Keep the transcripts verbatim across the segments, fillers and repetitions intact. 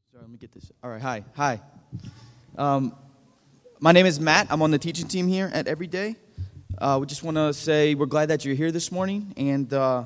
Sorry, let me get this. All right, hi. Hi. Um, my name is Matt. I'm on the teaching team here at Everyday. Uh, we just want to say we're glad that you're here this morning. And uh,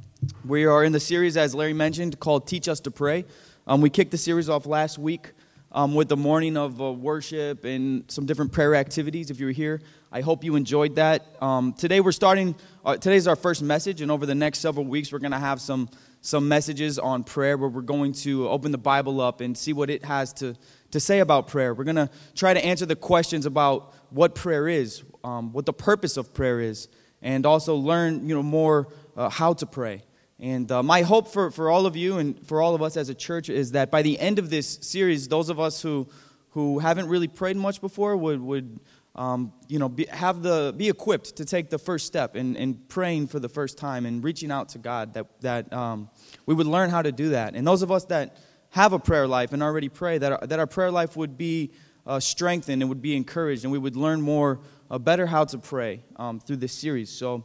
we are in the series, as Larry mentioned, called Teach Us to Pray. Um, we kicked the series off last week um, with the morning of uh, worship and some different prayer activities. If you were here, I hope you enjoyed that. Um, today we're starting, uh, today's our first message, and over the next several weeks we're going to have some some messages on prayer where we're going to open the Bible up and see what it has to, to say about prayer. We're going to try to answer the questions about what prayer is, um, what the purpose of prayer is, and also learn, you know, more uh, how to pray. And uh, my hope for, for all of you and for all of us as a church is that by the end of this series, those of us who who haven't really prayed much before would would um, you know be, have the be equipped to take the first step in, in praying for the first time and reaching out to God. That that um, we would learn how to do that. And those of us that have a prayer life and already pray, that our, that our prayer life would be uh, strengthened and would be encouraged, and we would learn more uh, better how to pray um, through this series. So.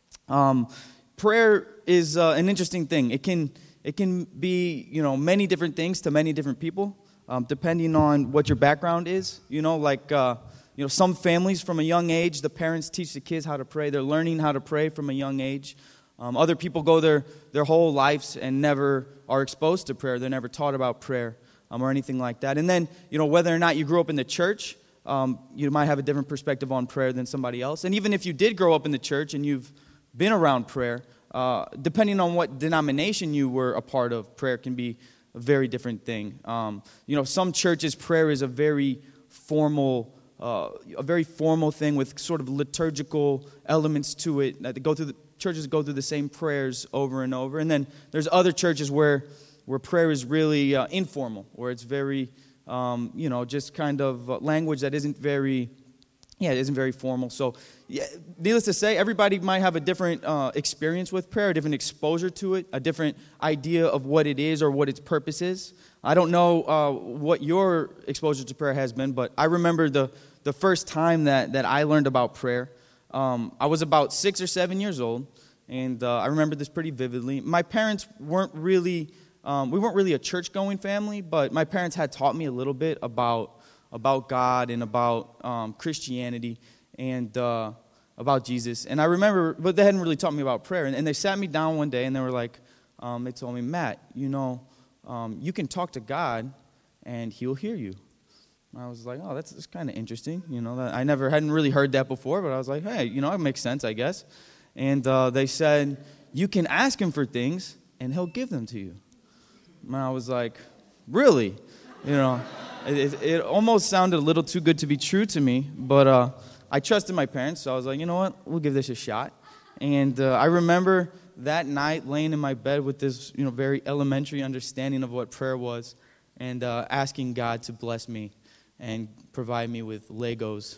Um, Prayer is uh, an interesting thing. It can it can be, you know, many different things to many different people, um, depending on what your background is. You know, like uh, you know, some families from a young age, the parents teach the kids how to pray. They're learning how to pray from a young age. Um, other people go their their whole lives and never are exposed to prayer. They're never taught about prayer um, or anything like that. And then, you know, whether or not you grew up in the church, um, you might have a different perspective on prayer than somebody else. And even if you did grow up in the church and you've been around prayer, uh, depending on what denomination you were a part of, prayer can be a very different thing. Um, you know, some churches, prayer is a very formal, uh, a very formal thing with sort of liturgical elements to it. That they go through the churches go through the same prayers over and over, and then there's other churches where where prayer is really uh, informal, where it's very, um, you know, just kind of uh, language that isn't very. Yeah, it isn't very formal. So, yeah, needless to say, everybody might have a different uh, experience with prayer, a different exposure to it, a different idea of what it is or what its purpose is. I don't know uh, what your exposure to prayer has been, but I remember the, the first time that, that I learned about prayer. Um, I was about six or seven years old, and uh, I remember this pretty vividly. My parents weren't really, um, we weren't really a church-going family, but my parents had taught me a little bit about about God and about um, Christianity and uh, about Jesus. And I remember, but they hadn't really taught me about prayer. And, and they sat me down one day and they were like, um, they told me, Matt, you know, um, you can talk to God and he'll hear you. And I was like, oh, that's, that's kind of interesting. You know, that, I never hadn't really heard that before, but I was like, hey, you know, it makes sense, I guess. And uh, they said, you can ask him for things and he'll give them to you. And I was like, really? You know, it, it almost sounded a little too good to be true to me, but uh, I trusted my parents, so I was like, you know what, we'll give this a shot. And uh, I remember that night laying in my bed with this, you know, very elementary understanding of what prayer was, and uh, asking God to bless me and provide me with Legos.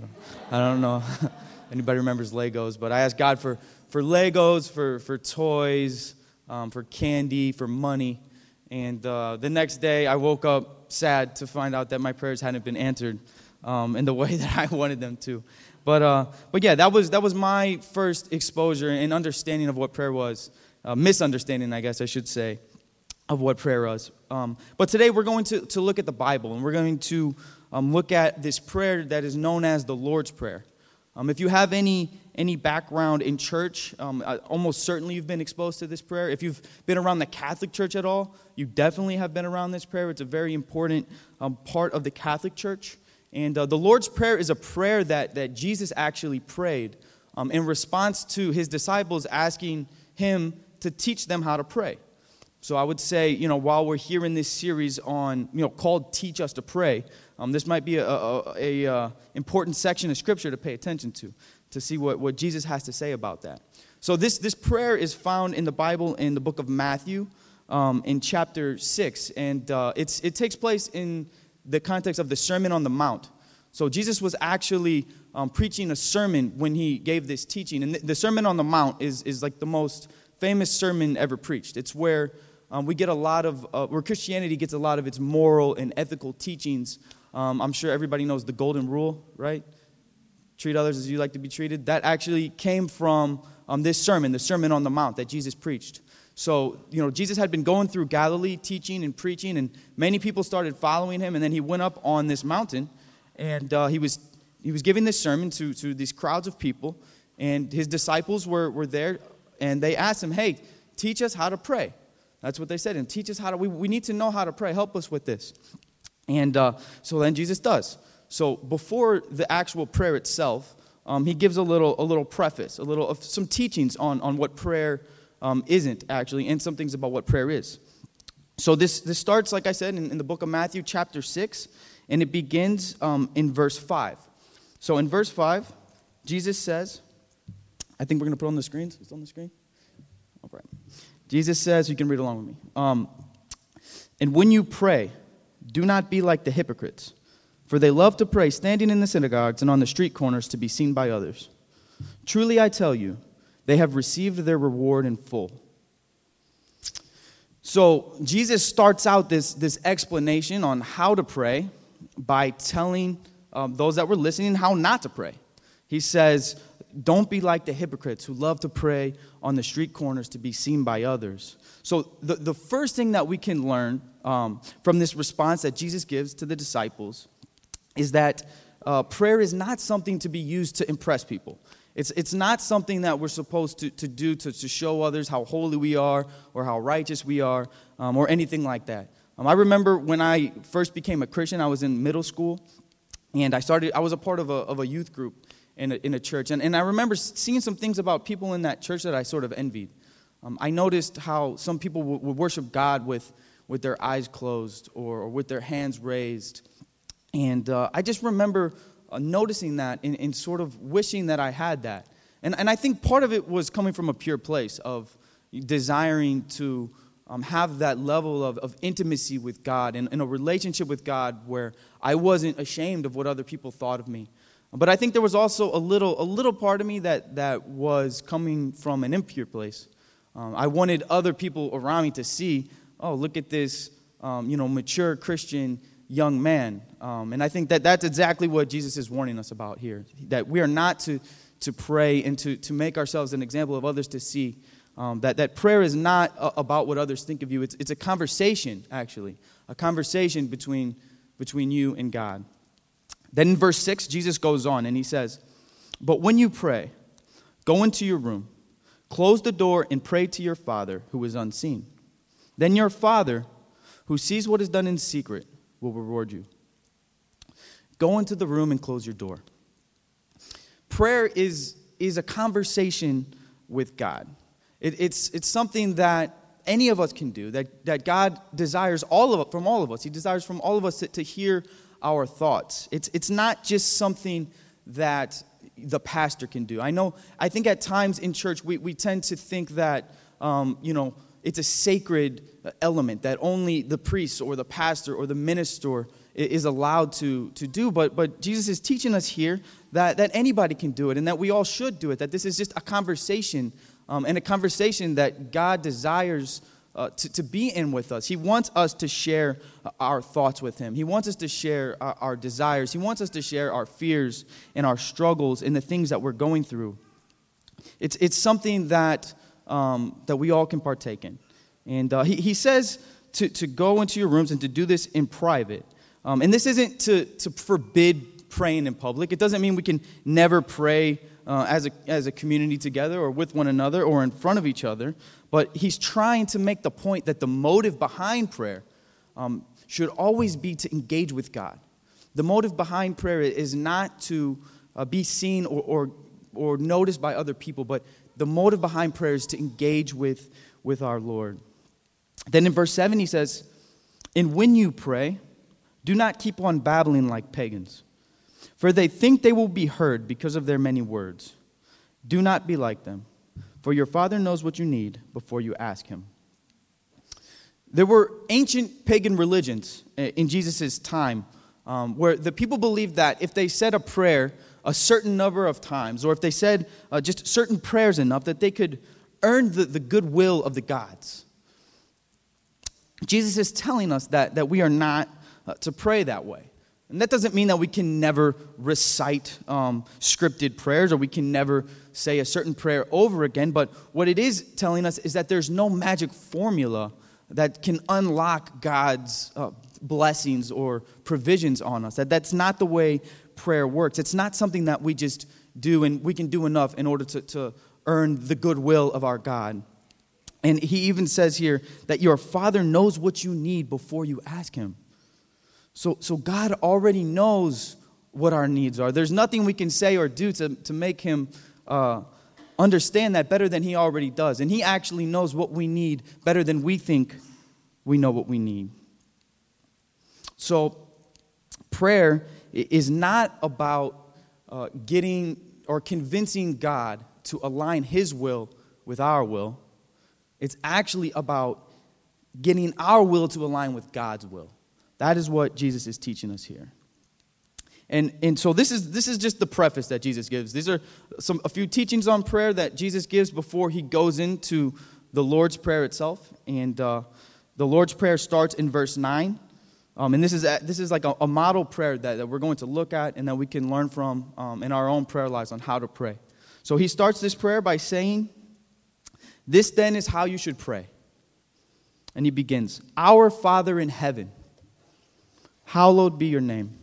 I don't know if anybody remembers Legos, but I asked God for, for Legos, for, for toys, um, for candy, for money. And uh, the next day, I woke up sad to find out that my prayers hadn't been answered um, in the way that I wanted them to. But uh, but yeah, that was that was my first exposure and understanding of what prayer was. Uh, misunderstanding, I guess I should say, of what prayer was. Um, but today we're going to, to look at the Bible, and we're going to um, look at this prayer that is known as the Lord's Prayer. Um, if you have any any background in church, um, almost certainly you've been exposed to this prayer. If you've been around the Catholic Church at all, you definitely have been around this prayer. It's a very important um, part of the Catholic Church. And uh, the Lord's Prayer is a prayer that, that Jesus actually prayed um, in response to his disciples asking him to teach them how to pray. So I would say, you know, while we're here in this series on, you know, called Teach Us to Pray, um, this might be a, a, a, a important section of Scripture to pay attention to, to see what, what Jesus has to say about that. So this, this prayer is found in the Bible in the book of Matthew um, in chapter six, and uh, it's it takes place in the context of the Sermon on the Mount. So Jesus was actually um, preaching a sermon when he gave this teaching, and the, the Sermon on the Mount is, is like the most famous sermon ever preached. It's where Um, we get a lot of, uh, where Christianity gets a lot of its moral and ethical teachings. Um, I'm sure everybody knows the Golden Rule, right? Treat others as you like to be treated. That actually came from um, this sermon, the Sermon on the Mount that Jesus preached. So, you know, Jesus had been going through Galilee teaching and preaching, and many people started following him, and then he went up on this mountain, and uh, he was he was giving this sermon to, to these crowds of people, and his disciples were, were there, and they asked him, hey, teach us how to pray. That's what they said, and teach us how to, we, we need to know how to pray. Help us with this. And uh, so then Jesus does. So before the actual prayer itself, um, he gives a little a little preface, a little of some teachings on, on what prayer um, isn't actually, and some things about what prayer is. So this this starts, like I said, in, in the book of Matthew, chapter six, and it begins um, in verse five. So in verse five, Jesus says, I think we're going to put it on the screens. It's on the screen? All right. Jesus says, you can read along with me. Um, and when you pray, do not be like the hypocrites, for they love to pray standing in the synagogues and on the street corners to be seen by others. Truly I tell you, they have received their reward in full. So Jesus starts out this, this explanation on how to pray by telling um, those that were listening how not to pray. He says, don't be like the hypocrites who love to pray on the street corners to be seen by others. So the, the first thing that we can learn um, from this response that Jesus gives to the disciples is that uh, prayer is not something to be used to impress people. It's it's not something that we're supposed to, to do to, to show others how holy we are or how righteous we are um, or anything like that. Um, I remember when I first became a Christian, I was in middle school, and I started. I was a part of a of a youth group in a, in a church, and, and I remember seeing some things about people in that church that I sort of envied. Um, I noticed how some people would, would worship God with with their eyes closed or, or with their hands raised, and uh, I just remember uh, noticing that and, and sort of wishing that I had that. And and I think part of it was coming from a pure place of desiring to um, have that level of, of intimacy with God and, and a relationship with God where I wasn't ashamed of what other people thought of me. But I think there was also a little a little part of me that, that was coming from an impure place. Um, I wanted other people around me to see, oh, look at this, um, you know, mature Christian young man. Um, and I think that that's exactly what Jesus is warning us about here, that we are not to, to pray and to, to make ourselves an example of others to see, um, that, that prayer is not a, about what others think of you. It's, it's a conversation, actually, a conversation between, between you and God. Then in verse six, Jesus goes on and he says, but when you pray, go into your room, close the door and pray to your Father who is unseen. Then your Father, who sees what is done in secret, will reward you. Go into the room and close your door. Prayer is, is a conversation with God. It, it's, it's something that any of us can do, that, that God desires all of it, from all of us. He desires from all of us to, to hear our thoughts. It's, it's not just something that the pastor can do. I know, I think at times in church we, we tend to think that, um, you know, it's a sacred element that only the priest or the pastor or the minister is allowed to, to do. But but Jesus is teaching us here that, that anybody can do it and that we all should do it, that this is just a conversation um, and a conversation that God desires uh, to, to be in with us. He wants us to share our thoughts with him. He wants us to share our, our desires. He wants us to share our fears and our struggles and the things that we're going through. It's, it's something that... Um, that we all can partake in. And uh, he, he says to, to go into your rooms and to do this in private. Um, and this isn't to, to forbid praying in public. It doesn't mean we can never pray uh, as a, as a community together or with one another or in front of each other. But he's trying to make the point that the motive behind prayer um, should always be to engage with God. The motive behind prayer is not to uh, be seen or, or, or noticed by other people, but the motive behind prayer is to engage with, with our Lord. Then in verse seven he says, and when you pray, do not keep on babbling like pagans, for they think they will be heard because of their many words. Do not be like them, for your Father knows what you need before you ask him. There were ancient pagan religions in Jesus' time um, where the people believed that if they said a prayer a certain number of times, or if they said uh, just certain prayers enough, that they could earn the, the goodwill of the gods. Jesus is telling us that, that we are not uh, to pray that way. And that doesn't mean that we can never recite um, scripted prayers or we can never say a certain prayer over again. But what it is telling us is that there's no magic formula that can unlock God's uh, blessings or provisions on us. That that's not the way prayer works. It's not something that we just do and we can do enough in order to, to earn the goodwill of our God. And he even says here that your Father knows what you need before you ask him. So, so God already knows what our needs are. There's nothing we can say or do to, to make him uh, understand that better than he already does. And he actually knows what we need better than we think we know what we need. So prayer is not about uh, getting or convincing God to align his will with our will. It's actually about getting our will to align with God's will. That is what Jesus is teaching us here. And and so this is this is just the preface that Jesus gives. These are some a few teachings on prayer that Jesus gives before he goes into the Lord's Prayer itself. And uh, the Lord's Prayer starts in verse nine. Um, and this is a, this is like a, a model prayer that, that we're going to look at and that we can learn from um, in our own prayer lives on how to pray. So he starts this prayer by saying, "This then is how you should pray." And he begins, "Our Father in heaven, hallowed be your name."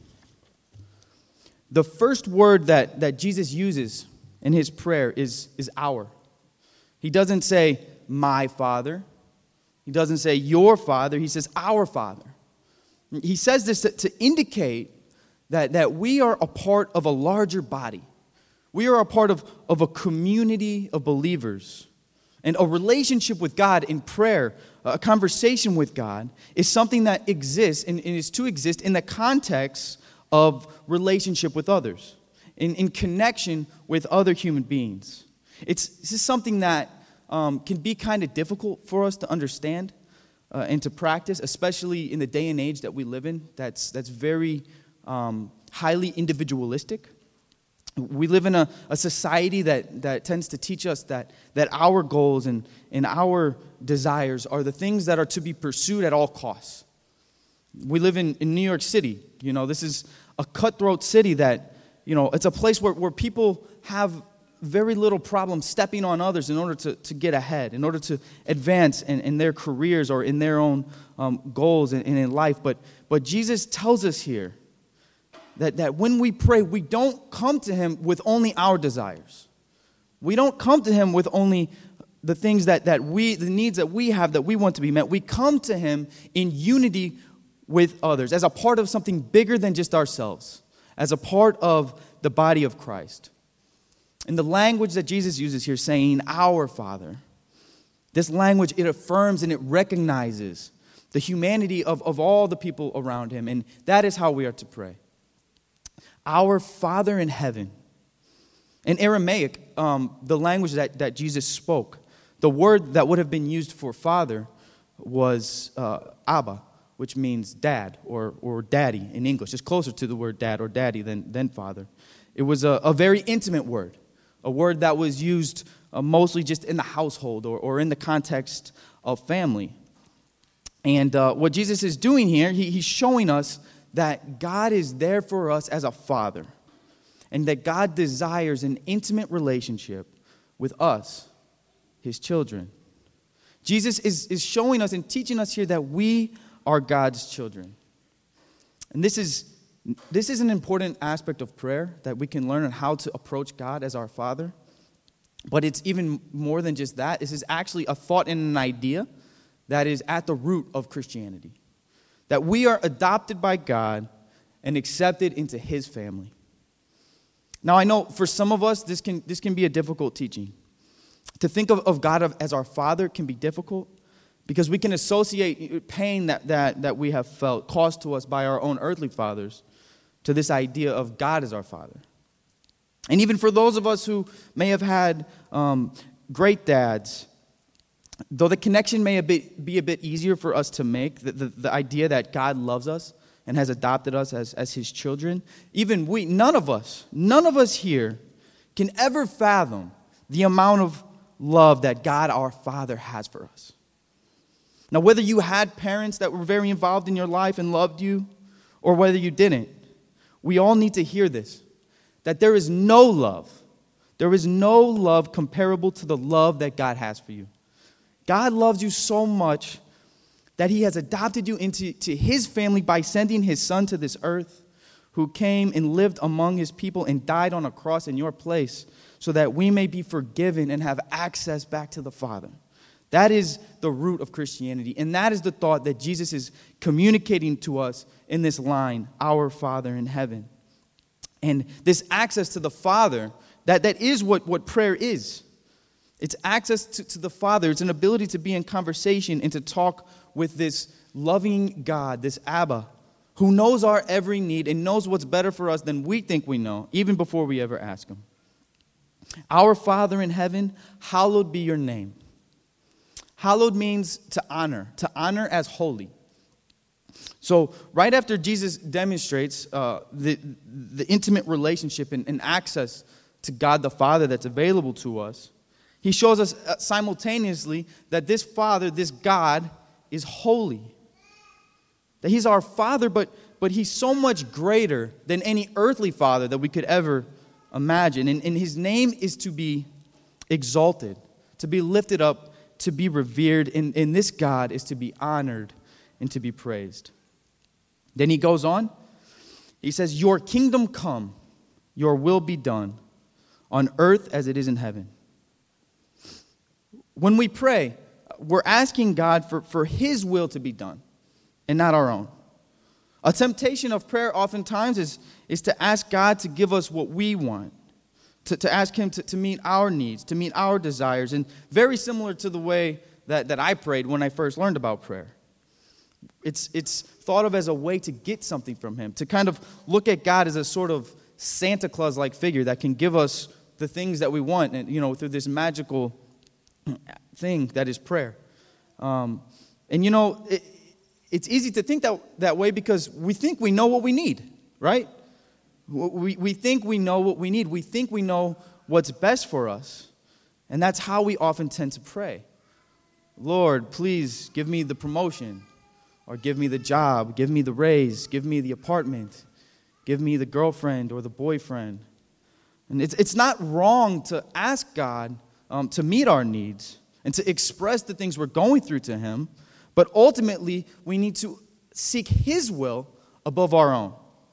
The first word that, that Jesus uses in his prayer is, is our. He doesn't say, "my Father." He doesn't say, "your Father." He says, "our Father." He says this to, to indicate that, that we are a part of a larger body. We are a part of, of a community of believers. And a relationship with God in prayer, a conversation with God, is something that exists and, and is to exist in the context of relationship with others, in, in connection with other human beings. It's, this is something that um, can be kind of difficult for us to understand uh, and to practice, especially in the day and age that we live in, that's, that's very um, highly individualistic. We live in a, a society that, that tends to teach us that, that our goals and, and our desires are the things that are to be pursued at all costs. We live in, in New York City. You know, this is a cutthroat city that, you know, it's a place where, where people have very little problem stepping on others in order to, to get ahead, in order to advance in, in their careers or in their own um, goals and, and in life. But, but Jesus tells us here That, that when we pray, we don't come to him with only our desires. We don't come to him with only the things that, that we, the needs that we have that we want to be met. We come to him in unity with others, as a part of something bigger than just ourselves, as a part of the body of Christ. And the language that Jesus uses here, saying, "our Father," this language, it affirms and it recognizes the humanity of, of all the people around him. And that is how we are to pray. Our Father in heaven. In Aramaic, um, the language that, that Jesus spoke, the word that would have been used for father was uh, Abba, which means dad or, or daddy in English. It's closer to the word dad or daddy than, than father. It was a, a very intimate word, a word that was used uh, mostly just in the household or, or in the context of family. And uh, what Jesus is doing here, he, he's showing us that God is there for us as a father, and that God desires an intimate relationship with us, his children. Jesus is, is showing us and teaching us here that we are God's children. And this is, this is an important aspect of prayer that we can learn on how to approach God as our Father. But it's even more than just that. This is actually a thought and an idea that is at the root of Christianity. That we are adopted by God and accepted into his family. Now, I know for some of us, this can this can be a difficult teaching. To think of, of God as our Father can be difficult because we can associate pain that, that, that we have felt caused to us by our own earthly fathers to this idea of God as our Father. And even for those of us who may have had um, great dads, though the connection may a bit, be a bit easier for us to make, the, the, the idea that God loves us and has adopted us as, as his children, even we, none of us, none of us here can ever fathom the amount of love that God our Father has for us. Now, whether you had parents that were very involved in your life and loved you, or whether you didn't, We all need to hear this, that there is no love. There is no love comparable to the love that God has for you. God loves you so much that he has adopted you into to his family by sending his son to this earth, who came and lived among his people and died on a cross in your place so that we may be forgiven and have access back to the Father. That is the root of Christianity, and that is the thought that Jesus is communicating to us in this line, our Father in heaven. And this access to the Father, that, that is what, what prayer is. It's access to, to the Father. It's an ability to be in conversation and to talk with this loving God, this Abba, who knows our every need and knows what's better for us than we think we know, even before we ever ask him. Our Father in heaven, hallowed be your name. Hallowed means to honor, to honor as holy. So right after Jesus demonstrates uh, the, the intimate relationship and, and access to God the Father that's available to us, he shows us simultaneously that this Father, this God, is holy. That he's our Father, but, but he's so much greater than any earthly father that we could ever imagine. And, and his name is to be exalted, to be lifted up, to be revered, and, and this God is to be honored and to be praised. Then he goes on. He says, your kingdom come, your will be done, on earth as it is in heaven. When we pray, we're asking God for, for his will to be done and not our own. A temptation of prayer oftentimes is, is to ask God to give us what we want. To, to ask him to, to meet our needs, to meet our desires, and very similar to the way that, that I prayed when I first learned about prayer. It's, it's thought of as a way to get something from him, to kind of look at God as a sort of Santa Claus-like figure that can give us the things that we want, and you know, through this magical thing that is prayer. Um, and you know, it, it's easy to think that, that way because we think we know what we need, right? We, we think we know what we need. We think we know what's best for us. And that's how we often tend to pray. Lord, please give me the promotion, or give me the job, give me the raise, give me the apartment, give me the girlfriend or the boyfriend. And it's, it's not wrong to ask God um, to meet our needs and to express the things we're going through to him, but ultimately we need to seek his will above our own.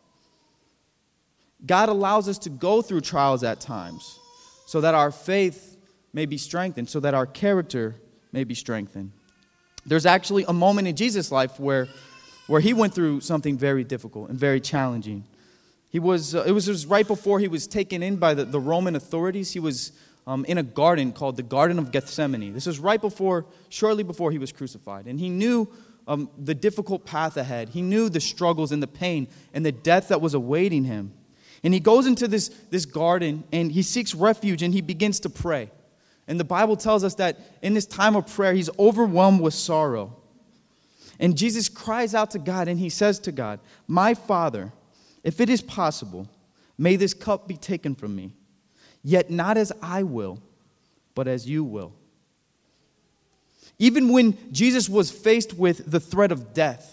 God allows us to go through trials at times so that our faith may be strengthened, so that our character may be strengthened. There's actually a moment in Jesus' life where, where he went through something very difficult and very challenging. He was, uh, it, was, it was right before he was taken in by the, the Roman authorities. He was um, in a garden called the Garden of Gethsemane. This was right before, shortly before he was crucified. And he knew um, the difficult path ahead. He knew the struggles and the pain and the death that was awaiting him. And he goes into this, this garden and he seeks refuge and he begins to pray. And the Bible tells us that in this time of prayer, he's overwhelmed with sorrow. And Jesus cries out to God and he says to God, my Father, if it is possible, may this cup be taken from me. Yet not as I will, but as you will. Even when Jesus was faced with the threat of death,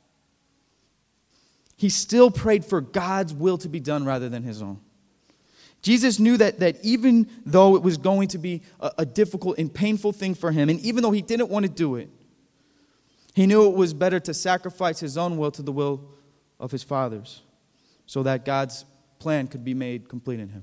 he still prayed for God's will to be done rather than his own. Jesus knew that, that even though it was going to be a, a difficult and painful thing for him, and even though he didn't want to do it, he knew it was better to sacrifice his own will to the will of his Father's so that God's plan could be made complete in him.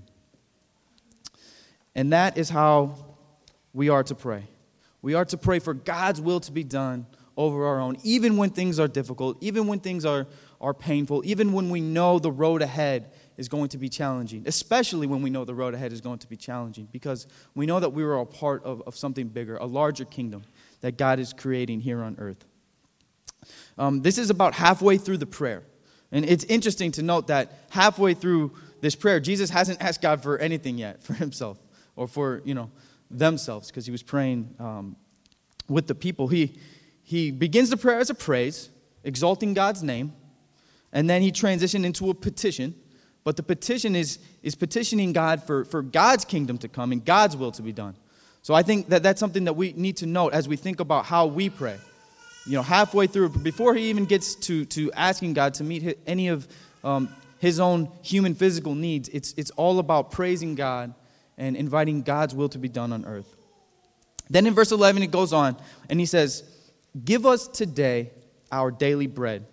And that is how we are to pray. We are to pray for God's will to be done over our own, even when things are difficult, even when things are, are painful, even when we know the road ahead is going to be challenging, especially when we know the road ahead is going to be challenging, because we know that we are a part of, of something bigger, a larger kingdom that God is creating here on earth. Um, this is about halfway through the prayer. And it's interesting to note that halfway through this prayer, Jesus hasn't asked God for anything yet for himself or for, you know, themselves, because he was praying um, with the people. He, he begins the prayer as a praise, exalting God's name, and then he transitioned into a petition. But the petition is, is petitioning God for, for God's kingdom to come and God's will to be done. So I think that that's something that we need to note as we think about how we pray. You know, halfway through, before he even gets to, to asking God to meet his, any of um, his own human physical needs. It's, it's all about praising God and inviting God's will to be done on earth. Then in verse eleven, it goes on, and he says, give us today our daily bread.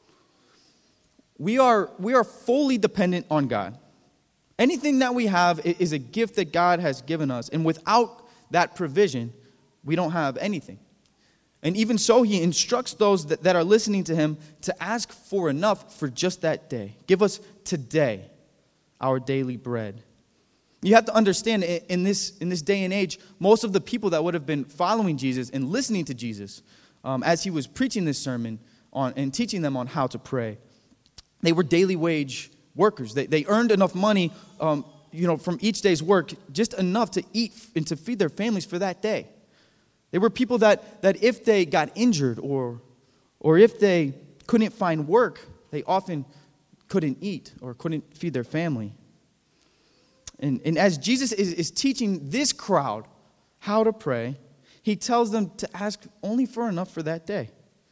We are, we are fully dependent on God. Anything that we have is a gift that God has given us, and without that provision, we don't have anything. And even so, he instructs those that, that are listening to him to ask for enough for just that day. Give us today our daily bread. You have to understand, in this, in this day and age, most of the people that would have been following Jesus and listening to Jesus um, as he was preaching this sermon on and teaching them on how to pray, they were daily wage workers. They, they earned enough money um, you know, from each day's work, just enough to eat and to feed their families for that day. They were people that, that if they got injured or, or if they couldn't find work, they often couldn't eat or couldn't feed their family. And, and as Jesus is, is teaching this crowd how to pray, he tells them to ask only for enough for that day.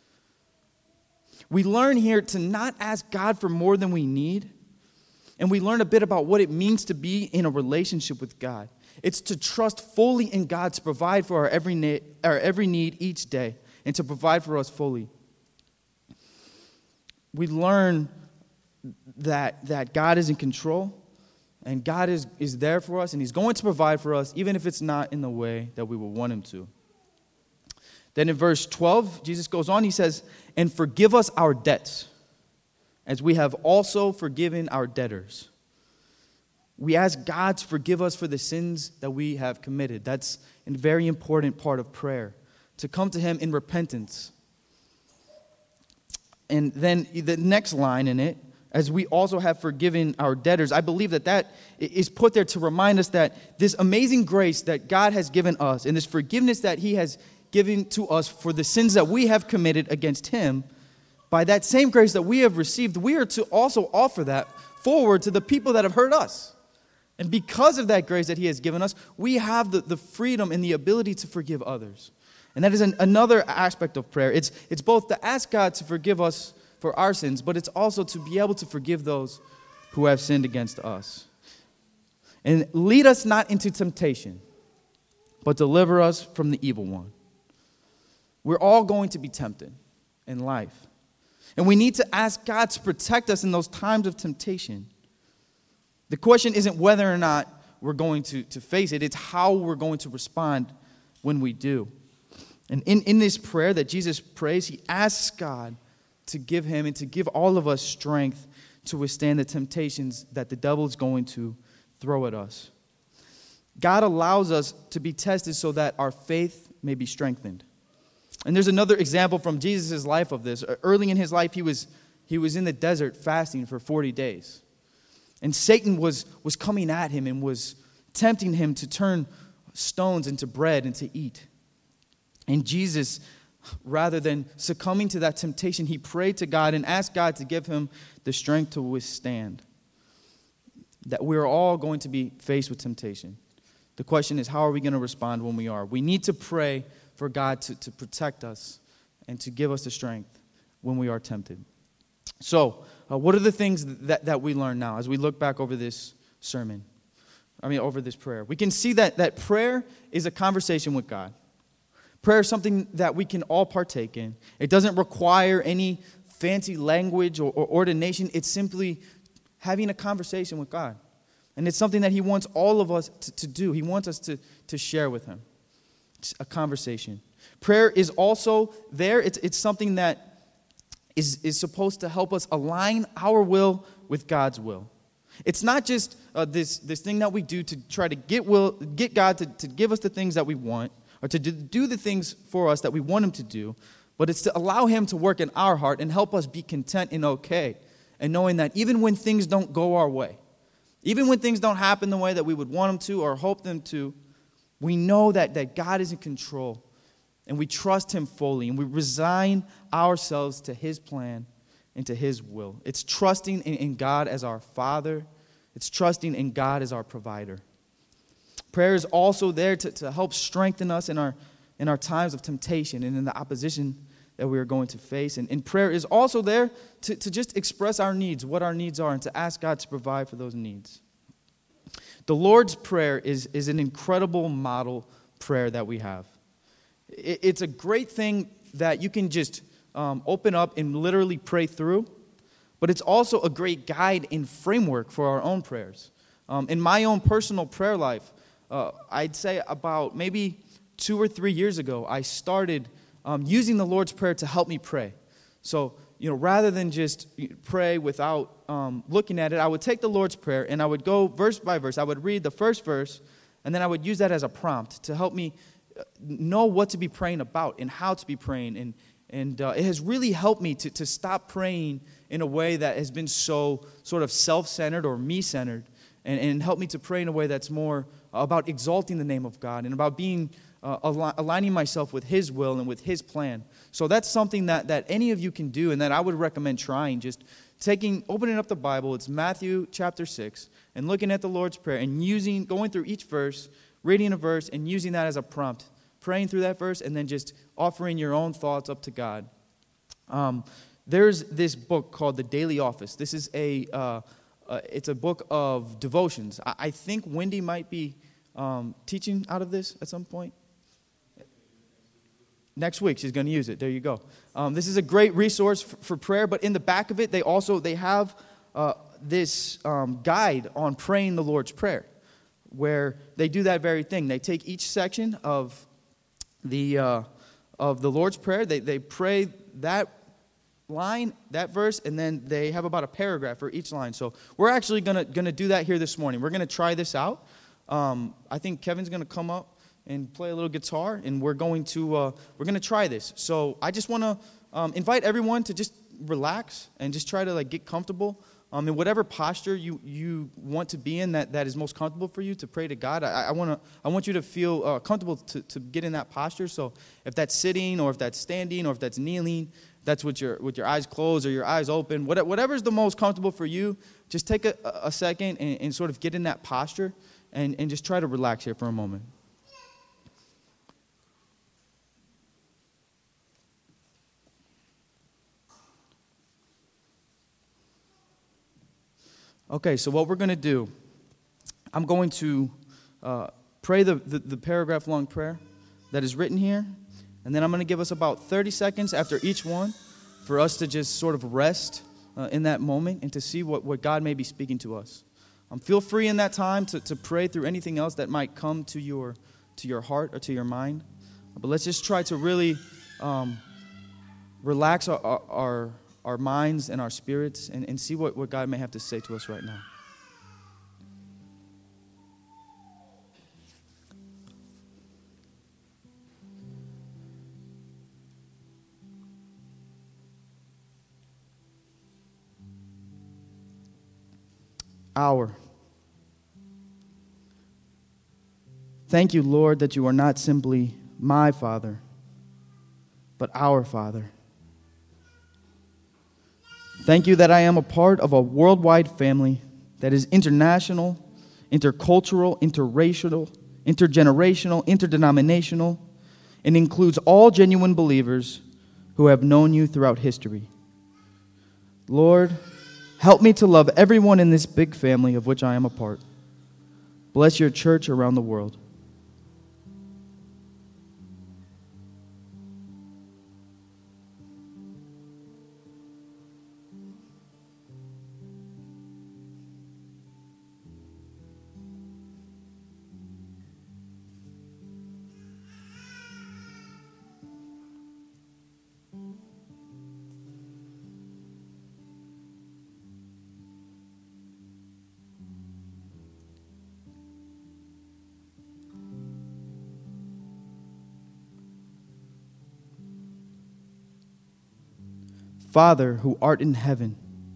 We learn here to not ask God for more than we need, and we learn a bit about what it means to be in a relationship with God. It's to trust fully in God to provide for our every, need, our every need each day and to provide for us fully. We learn that, that God is in control and God is, is there for us and he's going to provide for us even if it's not in the way that we would want him to. Then in verse twelve, Jesus goes on, he says, and forgive us our debts as we have also forgiven our debtors. We ask God to forgive us for the sins that we have committed. That's a very important part of prayer, to come to him in repentance. And then the next line in it, as we also have forgiven our debtors, I believe that that is put there to remind us that this amazing grace that God has given us and this forgiveness that he has given to us for the sins that we have committed against him, by that same grace that we have received, we are to also offer that forward to the people that have hurt us. And because of that grace that he has given us, we have the, the freedom and the ability to forgive others. And that is an, another aspect of prayer. It's, it's both to ask God to forgive us for our sins, but it's also to be able to forgive those who have sinned against us. And lead us not into temptation, but deliver us from the evil one. We're all going to be tempted in life. And we need to ask God to protect us in those times of temptation. The question isn't whether or not we're going to, to face it. It's how we're going to respond when we do. And in, in this prayer that Jesus prays, he asks God to give him and to give all of us strength to withstand the temptations that the devil is going to throw at us. God allows us to be tested so that our faith may be strengthened. And there's another example from Jesus' life of this. Early in his life, he was, he was in the desert fasting for forty days. And Satan was, was coming at him and was tempting him to turn stones into bread and to eat. And Jesus, rather than succumbing to that temptation, he prayed to God and asked God to give him the strength to withstand. That we're all going to be faced with temptation. The question is, how are we going to respond when we are? We need to pray for God to, to protect us and to give us the strength when we are tempted. So, uh, what are the things that, that we learn now as we look back over this sermon? I mean, over this prayer. We can see that, that prayer is a conversation with God. Prayer is something that we can all partake in. It doesn't require any fancy language or, or ordination. It's simply having a conversation with God. And it's something that he wants all of us to, to do. He wants us to, to share with him. It's a conversation. Prayer is also there. It's, it's something that is, is supposed to help us align our will with God's will. It's not just uh, this, this thing that we do to try to get will get God to, to give us the things that we want or to do, do the things for us that we want him to do, but it's to allow him to work in our heart and help us be content and okay, and knowing that even when things don't go our way, even when things don't happen the way that we would want them to or hope them to, we know that, that God is in control. And we trust him fully, and we resign ourselves to his plan and to his will. It's trusting in, in God as our Father. It's trusting in God as our provider. Prayer is also there to, to help strengthen us in our, in our times of temptation and in the opposition that we are going to face. And, and prayer is also there to, to just express our needs, what our needs are, and to ask God to provide for those needs. The Lord's Prayer is, is an incredible model prayer that we have. It, it's a great thing that you can just um, open up and literally pray through, but it's also a great guide and framework for our own prayers. Um, in my own personal prayer life, uh, I'd say about maybe two or three years ago, I started um, using the Lord's Prayer to help me pray. So, you know, rather than just pray without um, looking at it, I would take the Lord's Prayer and I would go verse by verse. I would read the first verse, and then I would use that as a prompt to help me know what to be praying about and how to be praying. And and uh, it has really helped me to, to stop praying in a way that has been so sort of self-centered or me-centered, and, and help me to pray in a way that's more about exalting the name of God and about being uh, al- aligning myself with His will and with His plan. So that's something that, that any of you can do, and that I would recommend trying. Just taking, opening up the Bible, it's Matthew chapter six, and looking at the Lord's Prayer and using, going through each verse, reading a verse and using that as a prompt, praying through that verse, and then just offering your own thoughts up to God. Um, there's this book called The Daily Office. This is a, uh, uh, it's a book of devotions. I, I think Wendy might be um, teaching out of this at some point. Next week, she's going to use it. There you go. Um, this is a great resource for, for prayer, but in the back of it, they also, they have uh, this um, guide on praying the Lord's Prayer, where they do that very thing. They take each section of the uh, of the Lord's Prayer, they, they pray that line, that verse, and then they have about a paragraph for each line. So we're actually gonna gonna do that here this morning. We're gonna try this out. Um, I think Kevin's gonna come up and play a little guitar, and we're going to uh, we're gonna try this. So I just want to um, invite everyone to just relax and just try to like get comfortable. Um, in whatever posture you, you want to be in that, that is most comfortable for you to pray to God, I, I want to I want you to feel uh, comfortable to, to get in that posture. So if that's sitting, or if that's standing, or if that's kneeling, that's with your with your eyes closed or your eyes open, whatever, whatever's the most comfortable for you, just take a, a second and, and sort of get in that posture and, and just try to relax here for a moment. Okay, so what we're going to do, I'm going to uh, pray the, the, the paragraph-long prayer that is written here, and then I'm going to give us about thirty seconds after each one for us to just sort of rest uh, in that moment and to see what, what God may be speaking to us. Um, feel free in that time to, to pray through anything else that might come to your to your heart or to your mind. But let's just try to really um, relax our, our, our our minds and our spirits and, and see what, what God may have to say to us right now. Our. Thank you, Lord, that you are not simply my Father, but our Father. Thank you that I am a part of a worldwide family that is international, intercultural, interracial, intergenerational, interdenominational, and includes all genuine believers who have known you throughout history. Lord, help me to love everyone in this big family of which I am a part. Bless your church around the world. Father, who art in heaven.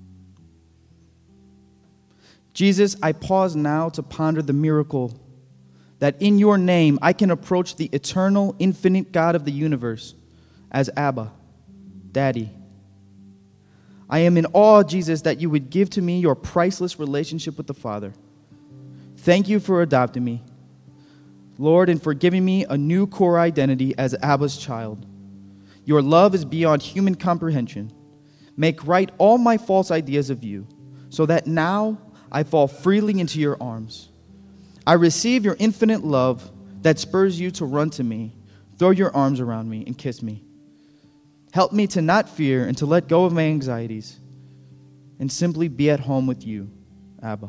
Jesus, I pause now to ponder the miracle that in your name I can approach the eternal, infinite God of the universe as Abba, Daddy. I am in awe, Jesus, that you would give to me your priceless relationship with the Father. Thank you for adopting me, Lord, and for giving me a new core identity as Abba's child. Your love is beyond human comprehension. Make right all my false ideas of you, so that now I fall freely into your arms. I receive your infinite love that spurs you to run to me, throw your arms around me, and kiss me. Help me to not fear and to let go of my anxieties and simply be at home with you, Abba.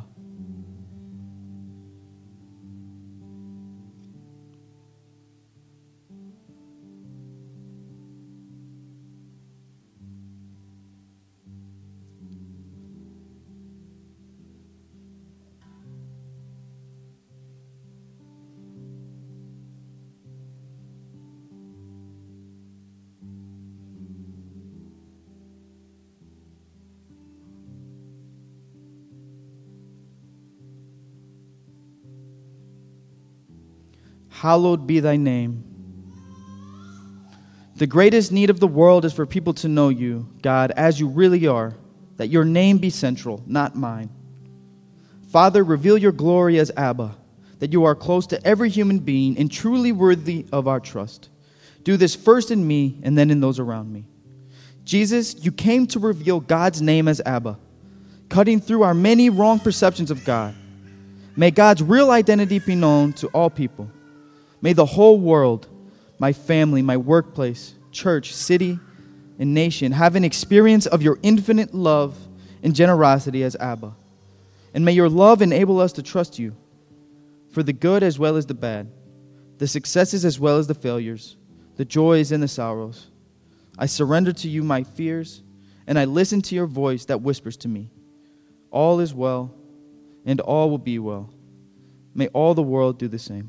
Hallowed be thy name. The greatest need of the world is for people to know you, God, as you really are, that your name be central, not mine. Father, reveal your glory as Abba, that you are close to every human being and truly worthy of our trust. Do this first in me and then in those around me. Jesus, you came to reveal God's name as Abba, cutting through our many wrong perceptions of God. May God's real identity be known to all people. May the whole world, my family, my workplace, church, city, and nation have an experience of your infinite love and generosity as Abba. And may your love enable us to trust you for the good as well as the bad, the successes as well as the failures, the joys and the sorrows. I surrender to you my fears, and I listen to your voice that whispers to me, all is well, and all will be well. May all the world do the same.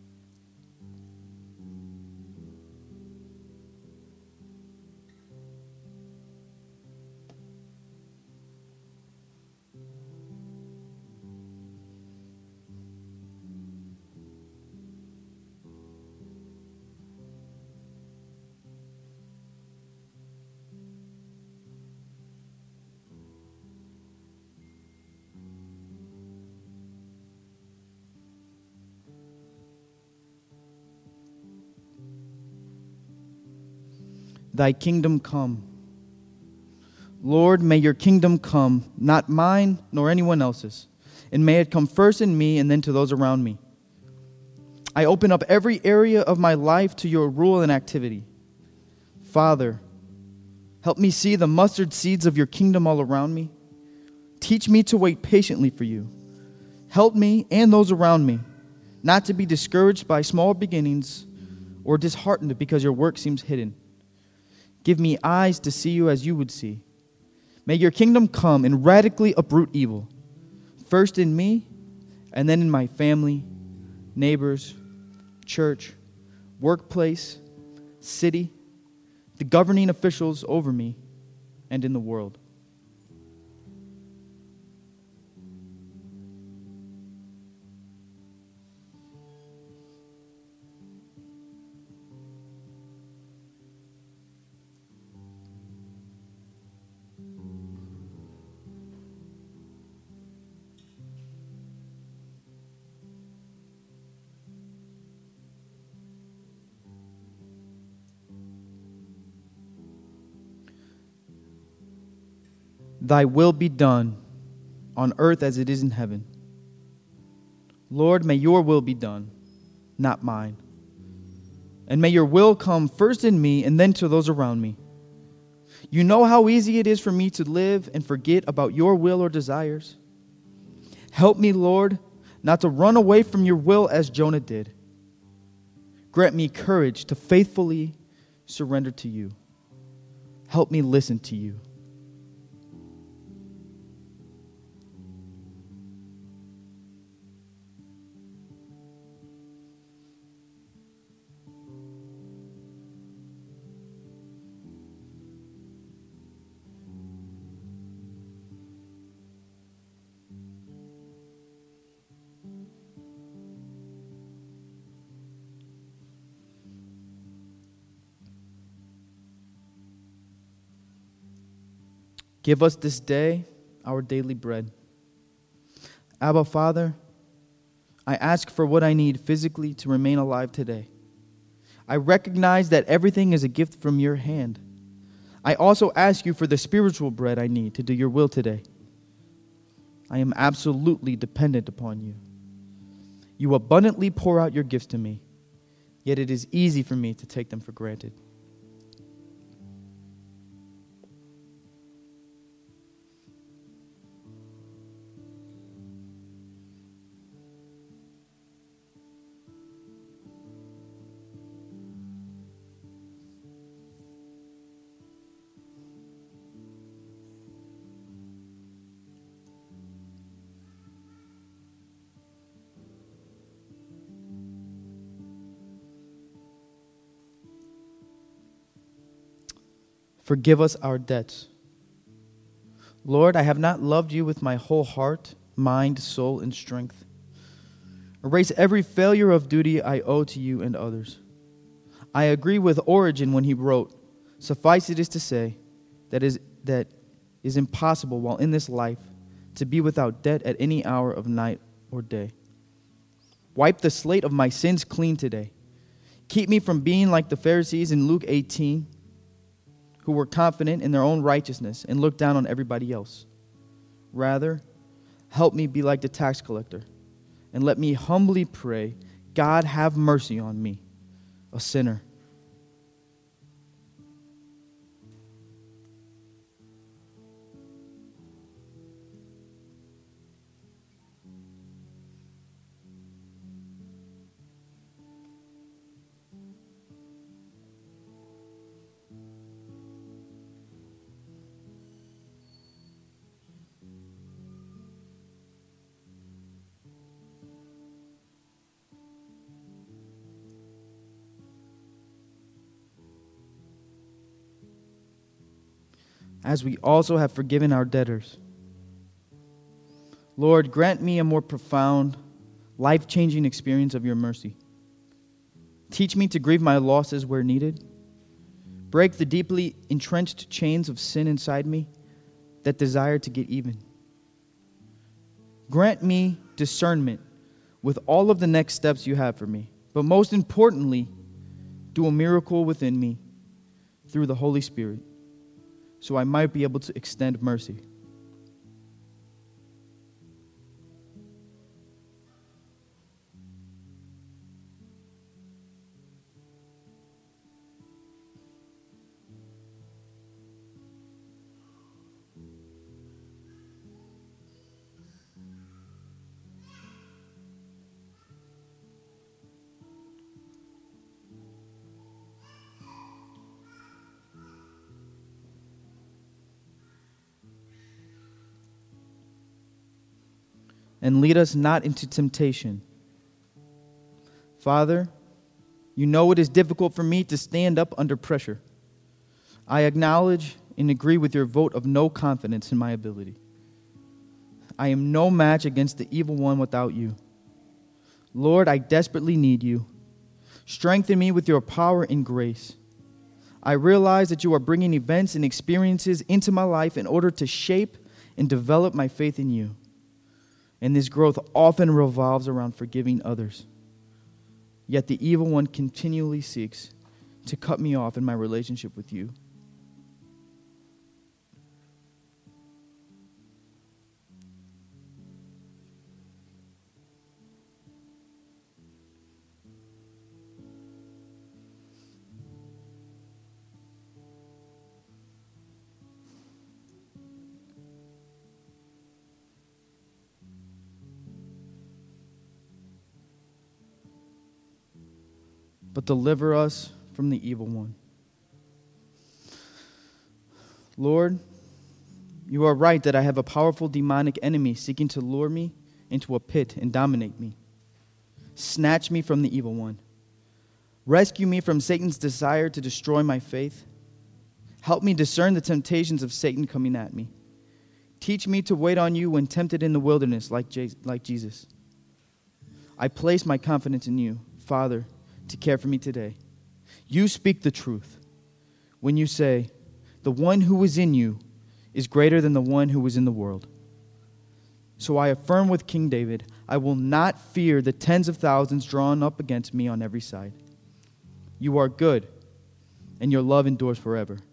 Thy kingdom come. Lord, may your kingdom come, not mine nor anyone else's, and may it come first in me and then to those around me. I open up every area of my life to your rule and activity. Father, help me see the mustard seeds of your kingdom all around me. Teach me to wait patiently for you. Help me and those around me not to be discouraged by small beginnings or disheartened because your work seems hidden. Give me eyes to see you as you would see. May your kingdom come and radically uproot evil, first in me and then in my family, neighbors, church, workplace, city, the governing officials over me, and in the world. Thy will be done on earth as it is in heaven. Lord, may your will be done, not mine. And may your will come first in me and then to those around me. You know how easy it is for me to live and forget about your will or desires. Help me, Lord, not to run away from your will as Jonah did. Grant me courage to faithfully surrender to you. Help me listen to you. Give us this day our daily bread. Abba, Father, I ask for what I need physically to remain alive today. I recognize that everything is a gift from your hand. I also ask you for the spiritual bread I need to do your will today. I am absolutely dependent upon you. You abundantly pour out your gifts to me, yet it is easy for me to take them for granted. Forgive us our debts. Lord, I have not loved you with my whole heart, mind, soul, and strength. Erase every failure of duty I owe to you and others. I agree with Origen when he wrote, "Suffice it is to say that is that is impossible while in this life to be without debt at any hour of night or day. Wipe the slate of my sins clean today. Keep me from being like the Pharisees in Luke eighteen, who were confident in their own righteousness and looked down on everybody else. Rather, help me be like the tax collector, and let me humbly pray, God, have mercy on me, a sinner." As we also have forgiven our debtors. Lord, grant me a more profound, life-changing experience of your mercy. Teach me to grieve my losses where needed. Break the deeply entrenched chains of sin inside me that desire to get even. Grant me discernment with all of the next steps you have for me. But most importantly, do a miracle within me through the Holy Spirit, so I might be able to extend mercy. And lead us not into temptation. Father, you know it is difficult for me to stand up under pressure. I acknowledge and agree with your vote of no confidence in my ability. I am no match against the evil one without you. Lord, I desperately need you. Strengthen me with your power and grace. I realize that you are bringing events and experiences into my life in order to shape and develop my faith in you. And this growth often revolves around forgiving others. Yet the evil one continually seeks to cut me off in my relationship with you. But deliver us from the evil one. Lord, you are right that I have a powerful demonic enemy seeking to lure me into a pit and dominate me. Snatch me from the evil one. Rescue me from Satan's desire to destroy my faith. Help me discern the temptations of Satan coming at me. Teach me to wait on you when tempted in the wilderness like Jesus. I place my confidence in you, Father, to care for me today. You speak the truth when you say, the one who is in you is greater than the one who is in the world. So I affirm with King David, I will not fear the tens of thousands drawn up against me on every side. You are good, and your love endures forever.